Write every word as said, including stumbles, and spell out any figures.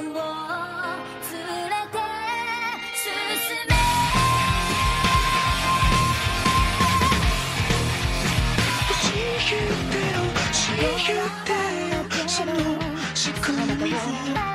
知ってよ、知ってよ、その仕組みを